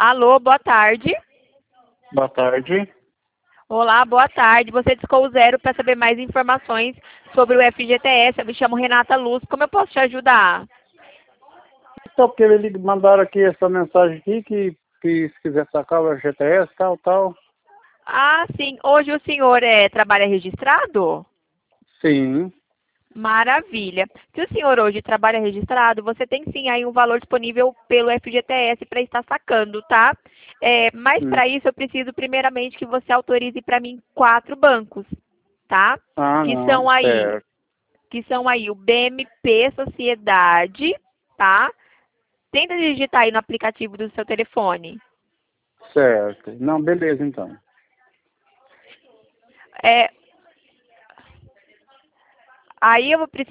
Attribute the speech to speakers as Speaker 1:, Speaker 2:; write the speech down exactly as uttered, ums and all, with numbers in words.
Speaker 1: Alô, boa tarde.
Speaker 2: Boa tarde.
Speaker 1: Olá, boa tarde. Você discou o zero para saber mais informações sobre o F G T S. Eu me chamo Renata Luz. Como eu posso te ajudar?
Speaker 2: Então, porque eles mandaram aqui essa mensagem aqui, que, que se quiser sacar o G T S, tal, tal.
Speaker 1: Ah, sim. Hoje o senhor é, trabalha registrado?
Speaker 2: Sim.
Speaker 1: Maravilha. Se o senhor hoje trabalha registrado, você tem sim aí um valor disponível pelo F G T S para estar sacando, tá? É, mas
Speaker 2: Hum.
Speaker 1: para isso eu preciso primeiramente que você autorize para mim quatro bancos, tá?
Speaker 2: Ah,
Speaker 1: Que
Speaker 2: não,
Speaker 1: são aí,
Speaker 2: certo.
Speaker 1: que são aí o B M P Sociedade, tá? Tenta digitar aí no aplicativo do seu telefone.
Speaker 2: Certo. Não, beleza, então.
Speaker 1: É, aí eu vou precisar